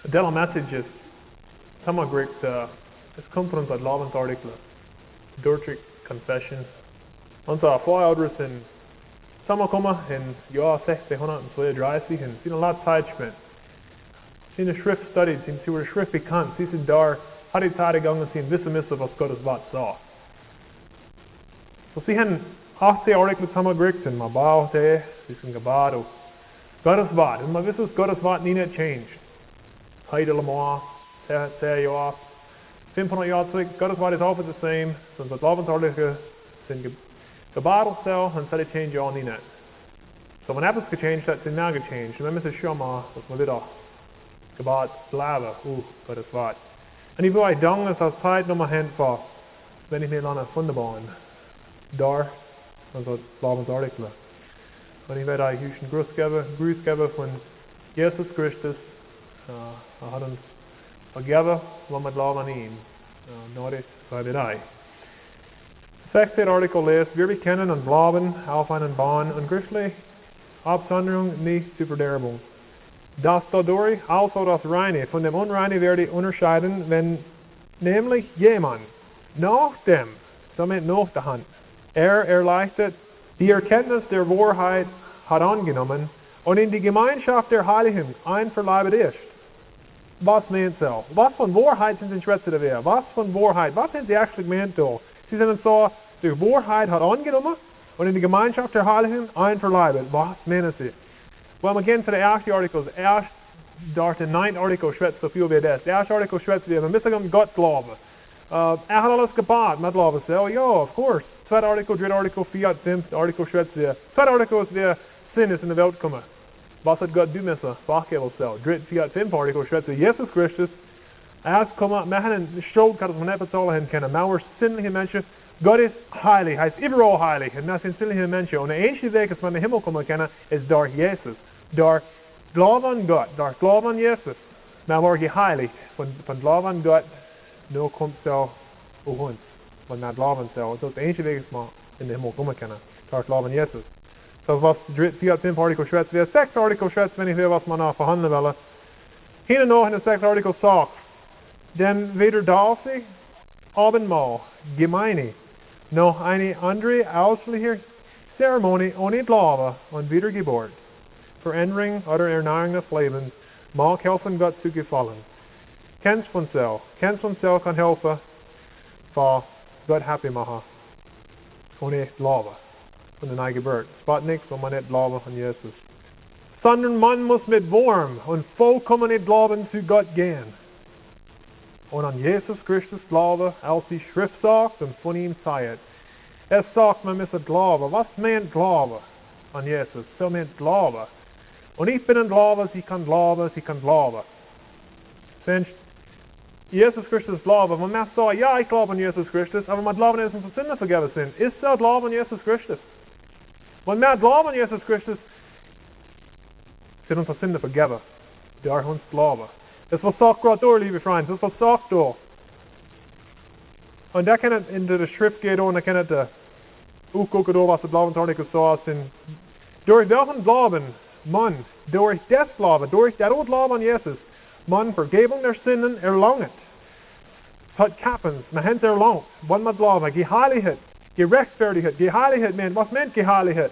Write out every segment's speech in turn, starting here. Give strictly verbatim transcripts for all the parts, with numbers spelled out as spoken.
Della messages, Tama Greek, uh, es kommt von unser Glaubensartikel, Dortrig Confession. Unser Vorelder sind zusammengekommen in Jahr sechzehnhundertzweiunddreißig und sie haben eine Zeit spent. Sie haben die Schrift studiert, sie haben die Schrift bekannt, sie sind da, hat die Zeit gegangen und sie wissen müssen, was Gottes Wort sagt. So sie haben achtzehn Artikel zusammengekriegt und man baut sie, sie sind gebaut auf Gottes Wort. Und man wissen, dass Gottes Wort nie nicht changed. Heute Lamar, zehn Jahre, fünfhundert Jahre zurück, Gottes Wort ist auch das same. So unsere Glaubensartikel sind gebaut so und sie change auch nie nicht. So wenn etwas gechanged hat, sind mehr gechanged. Und wir müssen schon mal, dass wir wieder gebaut bleiben, uh, Gottes Wort. Und ich will euch danken, dass das Zeit nochmal hin war, wenn ich mir lange wunderbar da, also Glaubensartikel. Und ich werde euch einen Gruß geben, Gruß geben von Jesus Christus. Uh, er hat uns vergeben, wenn wir glauben an ihn. Uh, Nur das sei bei euch. sechzehnte Artikel lest, wir bekennen und glauben auf einen Bahn und christliche Absonderung nicht zu verderben. Das dadurch also das Reine von dem Unreine werde unterscheiden, wenn nämlich jemand nach dem, damit nach der Hand, er erleichtert, die Erkenntnis der Wahrheit hat angenommen und in die Gemeinschaft der Heiligen einverleibt ist. Was meint so? Was von Wahrheit sind sie schwätzen da? Was von Wahrheit? Was haben sie actually gemeint da? Sie sind so, die Wahrheit hat angenommen und in die Gemeinschaft der Heiligen einverleibt. Was meinen sie? Well, wir gehen zu den ersten Artikeln. Erst, dort der neunte Artikel schwätzt so viel wie das. Der erste Artikel schwätzt, wir müssen an Gott glauben. Uh, er hat alles gebaut, mit glauben sie. Oh ja, of course. Zweiter Artikel, dritter Artikel, vierter, fünfter Artikel schwätzt wir. Zweiter Artikel ist, wer Sinn ist in der Welt gekommen. Was hat Gott tun müssen? Wachgeben so. Dritter, vierter, fünfter Artikel schwätzt wir. Jesus Christus, er ist gekommen, wir haben eine Schuld, kann man nicht bezahlen können. Wir sind sinnliche Menschen. Gott ist heilig, er ist überall heilig. Und wir sind sinnliche Menschen. Und der einzige Weg, dass wir in den Himmel kommen können, ist durch Jesus. Durch Glauben an Gott, durch Glauben an Jesus. Wir werden geheiligt. Von, von Glauben an Gott, nur kommt so auf uns. Von wir glauben so. Und das ist der einzige Weg, dass wir in den Himmel kommen können. Durch Glauben an Jesus. So was dritte, vierte, fünfte Artikel schwätzt, der sechste Artikel schwätzt, wenn ich will, was man noch verhandeln will. Hier noch in der sechsten Artikel sagt, denn weder darf sich Abendmahl, Gemeine, noch eine andere ausschließliche Zeremonie ohne Glaube und Wiedergeburt, Veränderung oder Erneuerung des Lebens, mag helfen, Gott zu gefallen. Kennst von selber, kennst von selber kann helfen, für Gott happy machen, ohne Glaube von der Neugeburt. Es wird nichts, wenn man nicht Glaube an Jesus. Sondern man muss mit warm und vollkommenen Glauben zu Gott gehen. Und an Jesus Christus glaube, als die Schrift sagt und von ihm zeigt. Es sagt, man muss glauben. Was meint Glaube an Jesus? So meint Glaube. Und ich bin ein Glaube, sie kann glauben, sie kann glauben. Sind Jesus Christus glauben, wenn man sagt, ja, ich glaube an Jesus Christus, aber man glauben, dass unsere Sünden vergeben sind. Ist so Glauben an Jesus Christus? Wenn wir glauben an Jesus Christus, sind unsere Sünden vergeben. Durch uns Glauben. Das was sagt Gott durch, liebe Freunde, das was sagt durch. Und da kann es in der Schrift gehen und da kann es auch gucken, was der Glaubensartikel sagt. Durch welchen Glauben man, durch das Glauben, durch das Glauben an Jesus, man Vergebung der Sünden erlangt. Es hat Kappens, man hat es erlangt, wenn man glaubt, Geheiligkeit, Gerechtfertigkeit, Geheiligkeit, man, was meint Geheiligkeit?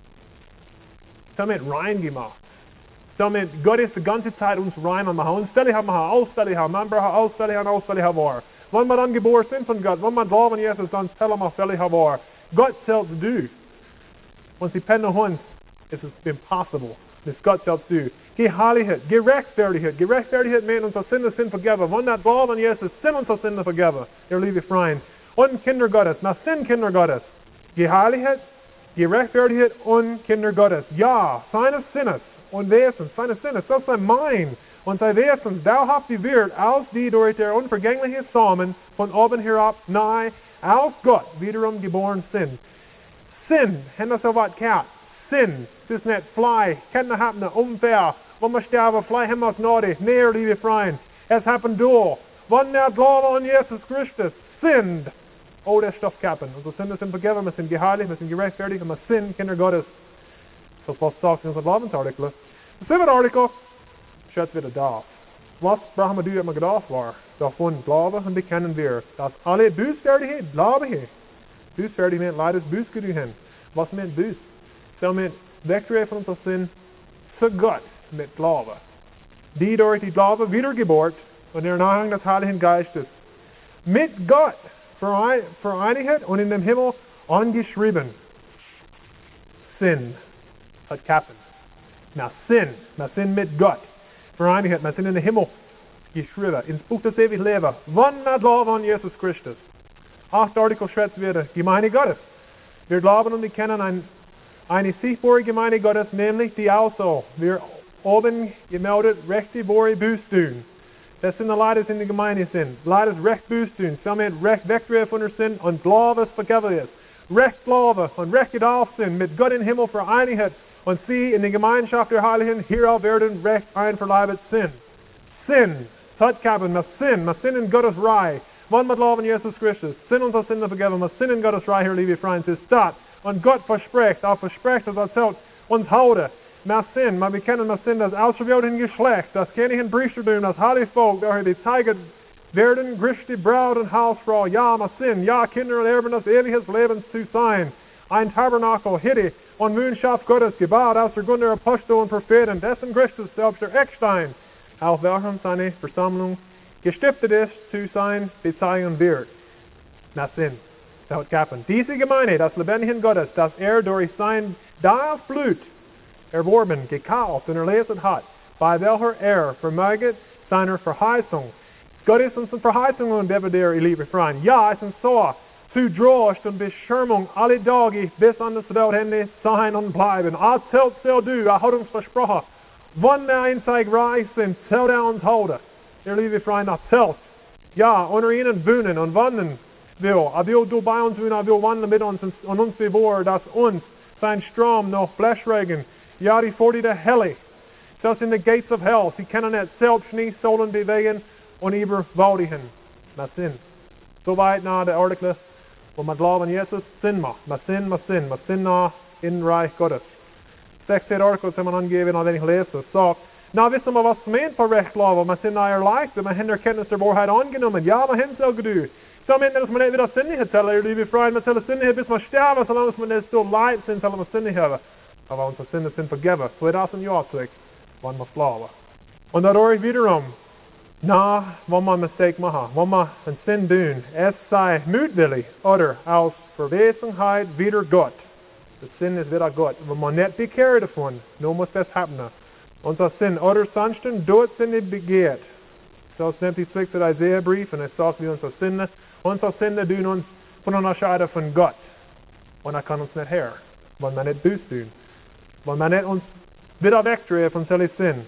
So meint rein gemacht. So meint, Gott ist die ganze Zeit uns rein machen. Uns fällig haben, ausfällig haben, man braucht ausfällig haben, ausfällig haben. Wenn wir dann geboren sind von Gott, wenn wir glauben an Jesus, dann fällig wir fällig haben. Gott selbst du. Und sie pennen uns, ist es impossible. Das Gott selbst du. Geheiligkeit, Gerechtfertigkeit. Gerechtfertigkeit meint, unsere Sünden sind vergeben. Wenn wir glauben an Jesus, sind unsere Sünden vergeben. Ihr liebe Freunde. Und Kinder Gottes. Wir sind Kinder Gottes. Geheiligkeit, Gerechtfertigkeit und Kinder Gottes. Ja, seines Sinnes und Wesens, seines Sinnes, das sei mein und sei Wesens, dauerhaft die wird, als die durch der unvergängliche Samen von oben herab nahe, als Gott wiederum geboren sind. Sinn, haben wir so was gehabt? Sinn, es ist nicht Fly, kann nicht haben, unfair, wenn wir sterben, Fly haben wir es nötig, näher, liebe Freunde, es happened durch. Wenn wir glauben an Jesus Christus, sind, oh, das Stoff kappen. Unsere Sünden sind vergeben, wir sind geheiligt, wir sind gerechtfertigt und wir sind Kinder Gottes. Das was sagt in unserem Glaubensartikel. Der siebte Artikel, schätzt wieder darf. Was brauchen wir du, dass wir gedacht war? Davon glauben und bekennen wir, dass alle Bußfertigkeit, glaube ich. Bußfertigkeit, leider Buß gedühen. Was meint Buß? So meint Wegdrehen von unserer Sinn zu Gott mit Glaube. Die durch die Glaube wiedergeburt und der Nachhang des Heiligen Geistes mit Gott vereinigt und in dem Himmel angeschrieben. Sinn hat Kappen. Na Sinn, na Sinn mit Gott vereinigt, na Sinn in den Himmel geschrieben, ins Buch des ewigen Lebens. Wann na Glaube an Jesus Christus. Acht Artikel schätzt werden, Gemeinde Gottes. Wir glauben und wir kennen ein, eine sichtbare Gemeinde Gottes, nämlich die also, wir oben gemeldet, rechte Bore Buß tun. Das sind die Leute, die in der Gemeinde sind. Leute, recht Buß tun. Somit recht wegdrehen von der Sinn und Glaube vergeben ist. Recht Glaube und recht gedacht sind, mit Gott im Himmel vereinigt und sie in der Gemeinschaft der Heiligen hierauf werden recht einverleibt sind. Sinn, Tatkaben, das Sinn, das Sinn in Gottes Reich. Wann mit Glauben Jesus Christus, Sinn und das Sinn vergeben, das Sinn in Gottes Reich, hier, liebe Freunde, ist das. Und Gott verspricht, auch verspricht, dass er zählt uns heute. Mas Sinn, man bekennen das Sinn, das auserwählten Geschlecht, das König und Priestertum, das heilige Volk, daher die Zeiger werden, Christi Braut und Hausfrau, ja, mas Sinn, ja, Kinder und Erben des ewigen Lebens zu sein. Ein Tabernakel, Hitte und Moonschaft Gottes, gebaut aus der Grund der Apostel und Propheten, dessen Christus selbst der Eckstein, auf welchem seine Versammlung gestiftet ist, zu sein, bezeichnen wird. Mas Sinn, das hat Kappen. Diese Gemeinde, das lebendige Gottes, das er durch sein Daas Blut erworben, gekauft und erlesen hat, bei welcher er vermöget seiner Verheißung. Gott ist uns eine Verheißung und der ihr liebe Freunde. Ja, es ist so, zu Trost und Beschirmung alle Tage bis an das Weltende sein und bleiben. Als Held soll du, er hat uns versprochen, wann wir einzig reich sind, soll er uns halten. Ihr liebe Freunde, als Held. Ja, unter ihnen wohnen und wandeln will. Er will du bei uns wohnen, er will wandeln mit uns und uns bewahren, dass uns sein Strom noch Blessregen, ja, die Pforte der Hölle, selbst in the gates of hell, sie können nicht selbst nicht sollen bewegen und überwältigen. Das Sinn. Soweit nach der Artikel, wo man glauben an Jesus Sinn macht. Das Sinn, das Sinn, das Sinn nach in Reich Gottes. sechzehn Artikel haben wir angegeben, wenn ich lese, sagt, na wissen wir, was meint für Recht glauben, wir sind nach erleichtert, wir haben der Kenntnis der Wahrheit angenommen, ja, wir haben es auch getan. So meint, dass man nicht wieder Sinn nicht hat, liebe Freunde, wir sollen Sinn nicht, bis wir sterben, solange wir nicht so leid sind, sollen wir Sinn nicht haben. Aber unsere Sünden sind vergeben. zweitausend Jahre zurück, wann wir glauben. Und dadurch wiederum, na, wenn wir einen Mistake machen, wenn wir einen Sinn tun, es sei mutwillig oder aus Verwesenheit wieder Gott. Der Sinn ist wieder Gott. Wenn wir nicht bekehren davon, nur muss das happen. Unser Sinn oder sonst dort sind nicht begehrt. So es nimmt die Zweck der Isaiah-Brief und es sagt, wie unsere Sünden, unsere Sünden tun uns von unterscheiden von Gott. Und er kann uns nicht her, wenn wir nicht Buß tun. Wenn man nicht uns wieder wegdreht von solchen Sinn.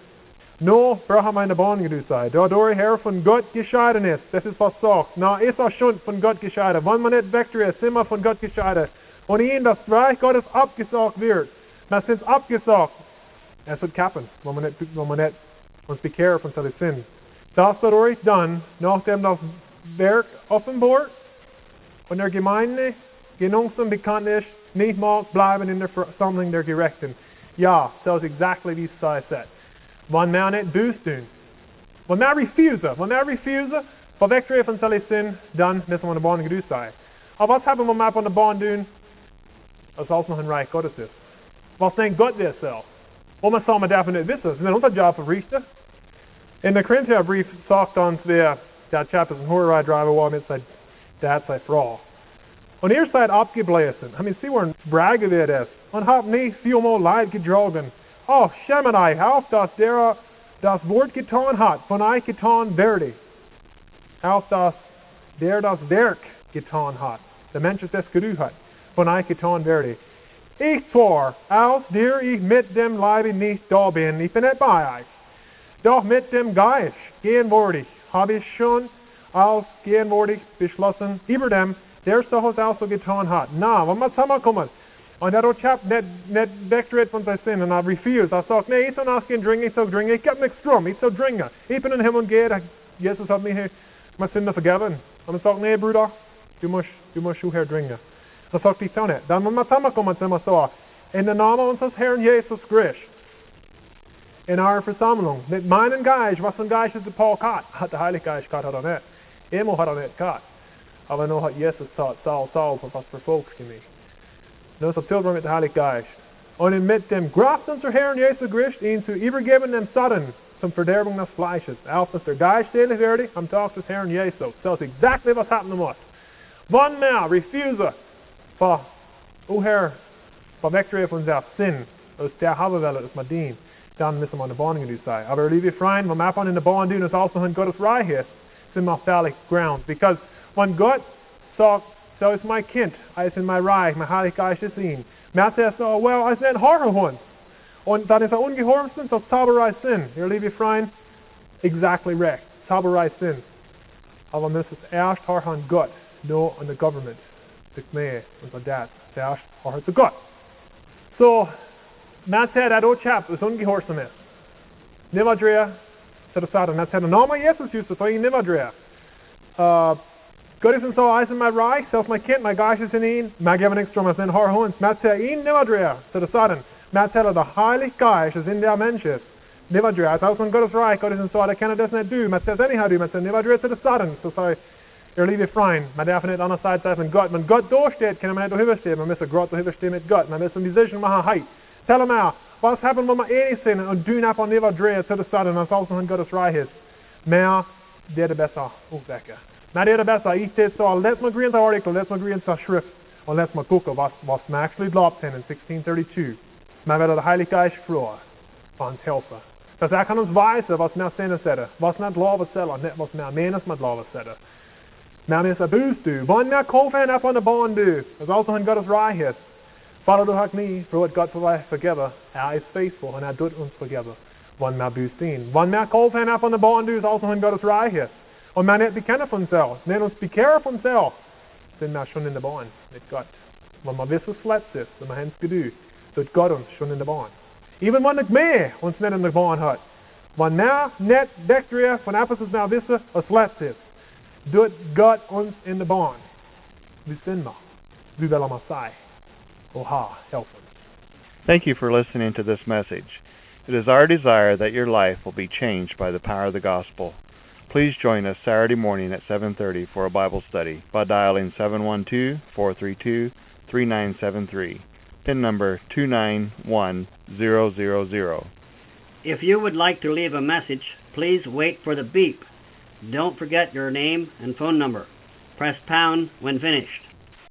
Nur brauchen wir eine Bahn geduld sein. Dadurch er von Gott gescheiden ist. Das ist was sagt. Na, ist er schon von Gott gescheiden. Wenn man nicht wegdreht, sind wir von Gott gescheiden. Und ihnen das Reich Gottes abgesagt wird. Na, sind es abgesagt. Es wird kappen, wenn man nicht, wenn man nicht uns bekehrt von solchen Sinn. Das dadurch dann, nachdem das Werk offenbart und der Gemeinde genossen bekannt ist, nicht mag bleiben in der Versammlung der Gerechten. Ja, so ist exactly wie es sei sagt. Wenn wir nicht Buß tun, wenn wir refusen, wenn wir refusen, von wegdrehen von solchen Sinn, dann müssen wir an der Bahn geduld sein. Aber was haben wir mal an der Bahn tun, als alles noch ein Reich Gottes ist? Was denkt Gott der selbst? Und man soll man davon nicht wissen, das ist nicht unser Job für Richter. In der Korintherbrief sagt uns, wer der Chap ist ein Hurrei-Driver war mit seiner Dad, seine Frau. Und ihr seid abgeblasen. I mean, sie waren bragen wir das. Und habt nicht vielmal Leid getragen. Oh, schämen euch auf, dass der das Wort getan hat, von euch getan werde. Auf dass der das Werk getan hat, der Mensch das gerufen hat, von euch getan werde. Ich zwar, als der ich mit dem Leibe nicht da bin, ich bin nicht bei euch. Doch mit dem Geist, gegenwärtig, habe ich schon als gegenwärtig beschlossen, über dem, der so es also getan hat. Na, wenn wir zusammenkommen, und der Chap nicht, nicht wegdreht von seinen Sünden, und er refused, er sagt, nee, ich soll nachgehen dringen, ich soll dringen, ich gebe nichts drum, ich soll dringen. Ich bin in den Himmel und gehe, Jesus hat mir meine Sünden vergeben. Und er sagt, nee, Bruder, du musst, du musst hier dringen. Er sagt, ich so nicht. Dann, wenn wir zusammenkommen, sind wir so, in den Namen unseres Herrn Jesus Christus, in our verzameling. Met mijn geest, was een geest de Paul kat. Had de Heilige Geist kat had on it. Emo had on it kat. Aber noch hat Jesus taught, Saul, Saul, was verfolgst du mich? Nu so tilbring mit der Heilige Geist. Und mit dem Kraft unser Herrn Jesu Christ, ihn zu übergeben dem Satan, zum Verderbung des Fleisches. Auf dass der Geist selig werde, am Tag des Herrn Jesus. Tells exactly was happening to us. One man refuse for, o Herr, for victory of unser Sinn, aus der haben wir es mit dien, dann müssen wir an der Bahn gedü sein. Aber liebe Freunde, wenn wir ab in der Bahn tun, ist also in Gottes Reich ist, sind wir auf valley ground. Because when Gott sagt, so ist mein Kind, er ist in mein Reich, mein Heiliger Geist ist in. Man sagt so, well, er ist nicht Horror uns. Und dann ist er ungehormstens, das Zauberei Sinn. Ihr liebe Freunde, exactly recht. Zauberei Sinn. Aber wir müssen erst hören Gott, nur an der Government. Die Gemeinde, unser Dad. Zuerst hören zu Gott. So, man sagt, dat oud chap is ungehorsam is. Nivadrea, zu der Satan. Man sagt, no, mein Jesus ist so, ich Nivadrea. Uh, Gott ist so, er ist in mein Reich, selbst mein Kind, mein Geist ist in ihn. Man gibt nichts drum, es ist in Horhunds. Man sagt, ihn Nivadrea, zu der Satan. Man sagt, der Heilige Geist ist in der Mensch ist. Nivadrea, es ist also in Gottes Reich, Gott ist so, er kann das nicht tun. Man sagt, anyhow tun. Man sagt, Nivadrea zu der Satan. So, sorry. Ihr liebe Freunde, man darf nicht andererseits sagen, wenn Gott, wenn Gott durchsteht, kann man nicht dahinterstehen. Man muss Gott dahinterstehen mit Gott. Man muss eine Decision machen, hey, tell him out, was happen, wenn wir ehrlich sind und tun ab und Nivadrea zu der Satan, als also in Gottes Reich ist. Mehr, der der besser aufwecken. Mehr der der besser. Ich tät so, let's mal green zur Artikel, let's mal green zur Schrift und let's mal gucken, was, was man actually glaubt in sixteen thirty-two. Man wird der Heilige Geist froh, für uns helfen. Das er kann uns weisen, was wir sehen sollen, was wir glauben sollen, nicht was wir meinen, was wir glauben sollen. Men is een boos du. Wanneer meer kofen af aan de baan du. As also in Gottes Reich is. Vader, du hast nie, für wat Gott vergeben. Er ist faithful und er tut uns vergeben. Wanneer meer boos dien. Wanneer meer kofen af aan de baan du, is also in Gottes Reich is. Und man nicht bekennen von self. Nicht uns bekehren von self. Sind wir schon in der Bahn mit Gott. Wenn wir wissen, was letzt ist, wenn wir uns gedü, tut Gott uns schon in der Bahn. Even wenn nicht mehr uns nicht in der Bahn hat. Wenn wir nicht Victory von etwas, was wir wissen, was letzt ist. Doet God ons in de baan. Wie sind wir? Wie will er sein? Oha, help uns. Thank you for listening to this message. It is our desire that your life will be changed by the power of the gospel. Please join us Saturday morning at seven thirty for a Bible study by dialing seven one two, four three two, three nine seven three, PIN number two nine one zero zero zero. If you would like to leave a message, please wait for the beep. Don't forget your name and phone number. Press pound when finished.